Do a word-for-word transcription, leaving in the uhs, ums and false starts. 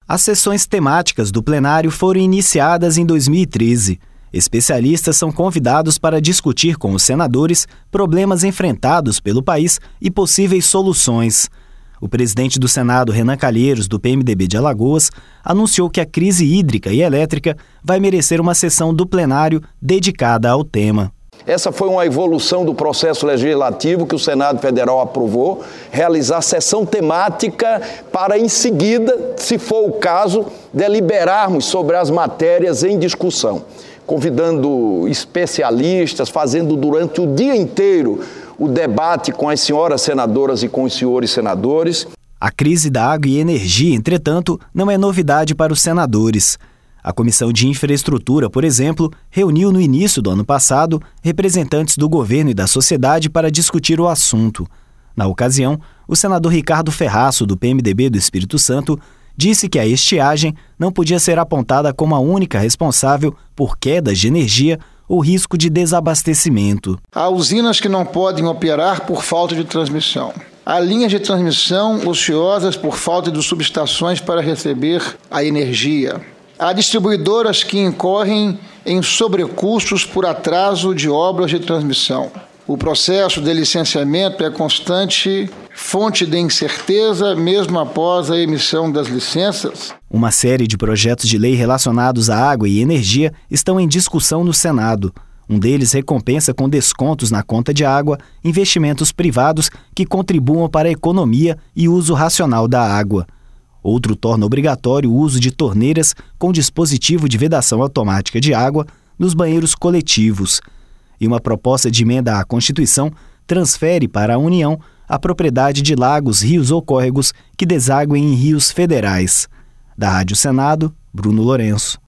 As sessões temáticas do plenário foram iniciadas em dois mil e treze. Especialistas são convidados para discutir com os senadores problemas enfrentados pelo país e possíveis soluções. O presidente do Senado, Renan Calheiros, do P M D B de Alagoas, anunciou que a crise hídrica e elétrica vai merecer uma sessão do plenário dedicada ao tema. Essa foi uma evolução do processo legislativo que o Senado Federal aprovou, realizar sessão temática para, em seguida, se for o caso, deliberarmos sobre as matérias em discussão, convidando especialistas, fazendo durante o dia inteiro o debate com as senhoras senadoras e com os senhores senadores. A crise da água e energia, entretanto, não é novidade para os senadores. A Comissão de Infraestrutura, por exemplo, reuniu no início do ano passado representantes do governo e da sociedade para discutir o assunto. Na ocasião, o senador Ricardo Ferraço, do P M D B do Espírito Santo, disse que a estiagem não podia ser apontada como a única responsável por quedas de energia ou risco de desabastecimento. Há usinas que não podem operar por falta de transmissão. Há linhas de transmissão ociosas por falta de subestações para receber a energia. Há distribuidoras que incorrem em sobrecustos por atraso de obras de transmissão. O processo de licenciamento é constante fonte de incerteza, mesmo após a emissão das licenças. Uma série de projetos de lei relacionados à água e energia estão em discussão no Senado. Um deles recompensa com descontos na conta de água investimentos privados que contribuam para a economia e uso racional da água. Outro torna obrigatório o uso de torneiras com dispositivo de vedação automática de água nos banheiros coletivos. E uma proposta de emenda à Constituição transfere para a União a propriedade de lagos, rios ou córregos que desaguem em rios federais. Da Rádio Senado, Bruno Lourenço.